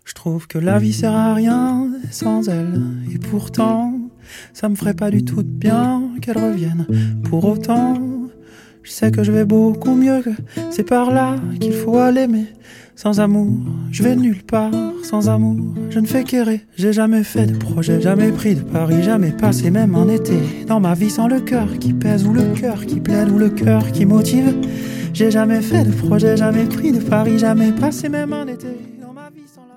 Je trouve que la vie sert à rien sans elle. Et pourtant, ça me ferait pas du tout de bien qu'elle revienne. Pour autant, je sais que je vais beaucoup mieux, que c'est par là qu'il faut aller. Mais sans amour, je vais nulle part. Sans amour, je ne fais qu'errer. J'ai jamais fait de projet, jamais pris de pari, jamais passé même un été dans ma vie sans le cœur qui pèse, ou le cœur qui plaide, ou le cœur qui motive. J'ai jamais fait de projet, jamais pris de pari, jamais passé même un été.